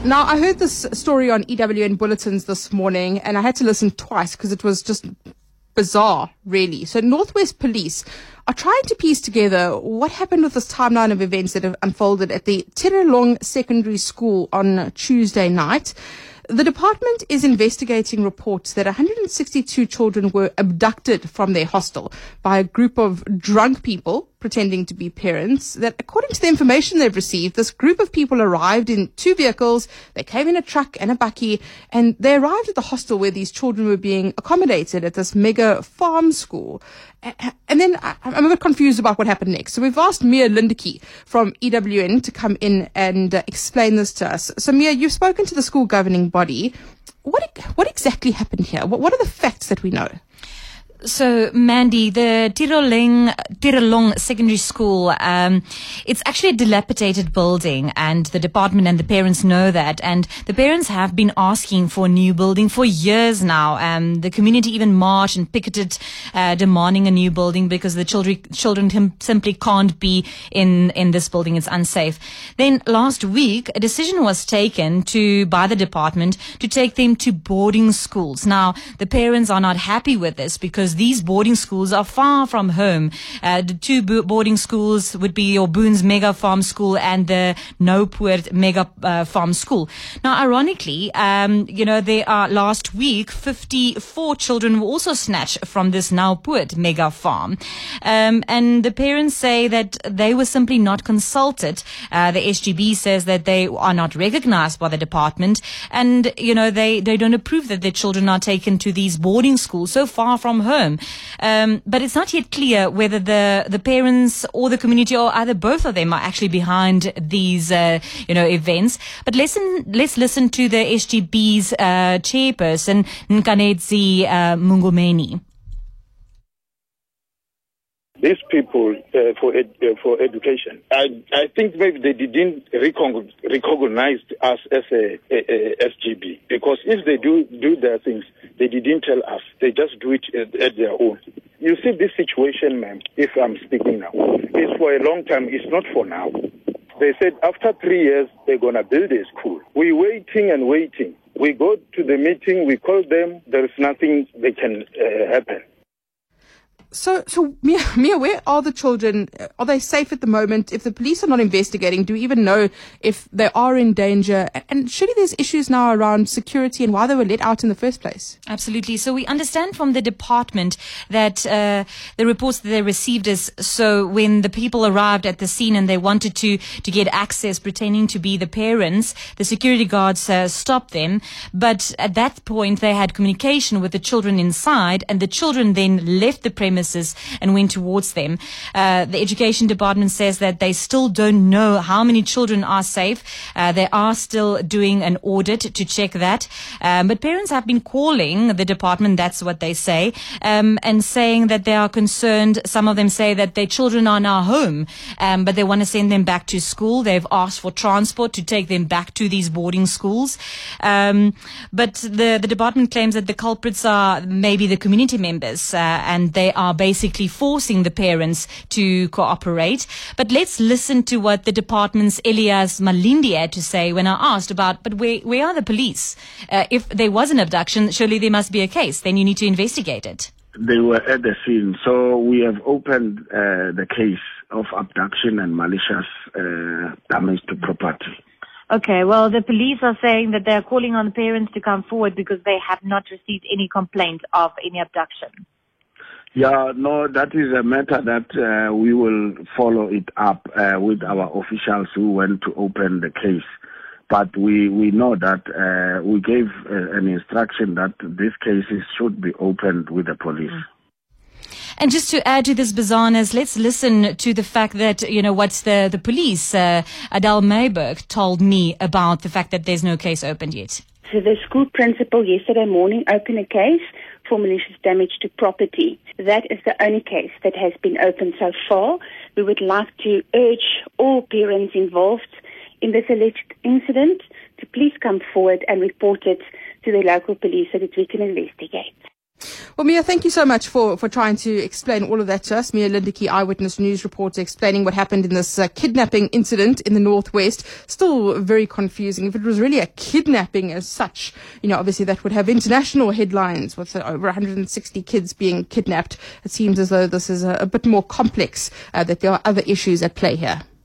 Now, I heard this story on EWN Bulletins this morning, and I had to listen twice because it was just bizarre, really. So Northwest Police are trying to piece together what happened with this timeline of events that have unfolded at the Tirelong Secondary School on Tuesday night. The department is investigating reports that 162 children were abducted from their hostel by a group of drunk people pretending to be parents. That, according to the information they've received, this group of people arrived in 2 vehicles. They came in a truck and a bakkie, and they arrived at the hostel where these children were being accommodated at this mega farm school. And then I'm a bit confused about what happened next. So we've asked Mia Lindeky from EWN to come in and explain this to us. So Mia, you've spoken to the school governing body. What exactly happened here? What are the facts that we know? So, Mandy, the Tirelong Secondary School, it's actually a dilapidated building, and the department and the parents know that. And the parents have been asking for a new building for years now. The community even marched and picketed, demanding a new building because the children simply can't be in this building. It's unsafe. Then last week, a decision was taken by the department to take them to boarding schools. Now, the parents are not happy with this because these boarding schools are far from home. The 2 boarding schools would be your Boones Mega Farm School and the Noupoort Mega Farm School. Now, ironically, last week, 54 children were also snatched from this Noupoort Mega Farm. And the parents say that they were simply not consulted. The SGB says that they are not recognized by the department, and, they don't approve that their children are taken to these boarding schools so far from home. But it's not yet clear whether the parents or the community or either both of them are actually behind these, events. But let's listen to the SGB's chairperson, Nkanetsi Mungomeni. These people for education, I think maybe they didn't recognize us as a SGB, because if they do their things, they didn't tell us. They just do it at their own. You see, this situation, ma'am, if I'm speaking now, is for a long time. It's not for now. They said after 3 years they're gonna build a school. We're waiting and waiting. We go to the meeting, we call them. There is nothing that can happen. So Mia, where are the children? Are they safe at the moment? If the police are not investigating, do we even know if they are in danger? And surely there's issues now around security and why they were let out in the first place. Absolutely. So we understand from the department that the reports that they received is, so when the people arrived at the scene and they wanted to get access pretending to be the parents, the security guards stopped them. But at that point, they had communication with the children inside, and the children then left the premises and went towards them. The education department says that they still don't know how many children are safe. They are still doing an audit to check that. But parents have been calling the department, that's what they say, and saying that they are concerned. Some of them say that their children are now home, but they want to send them back to school. They've asked for transport to take them back to these boarding schools. But the department claims that the culprits are maybe the community members, and they are basically forcing the parents to cooperate. But let's listen to what the department's Elias Malindi had to say when I asked about, but where are the police? If there was an abduction, surely there must be a case. Then you need to investigate it. They were at the scene, so we have opened the case of abduction and malicious damage to property. Okay, well, the police are saying that they are calling on the parents to come forward because they have not received any complaint of any abduction. Yeah, no, that is a matter that we will follow it up with our officials who went to open the case. But we know that we gave an instruction that these cases should be opened with the police. And just to add to this bizarreness, let's listen to the fact that, what the police, Adele Mayberg, told me about the fact that there's no case opened yet. So the school principal yesterday morning opened a case for malicious damage to property. That is the only case that has been opened so far. We would like to urge all parents involved in this alleged incident to please come forward and report it to the local police so that we can investigate. Well, Mia, thank you so much for trying to explain all of that to us. Mia Lindeke, Eyewitness News reporter, explaining what happened in this kidnapping incident in the Northwest. Still very confusing. If it was really a kidnapping as such, obviously that would have international headlines with over 160 kids being kidnapped. It seems as though this is a bit more complex, that there are other issues at play here.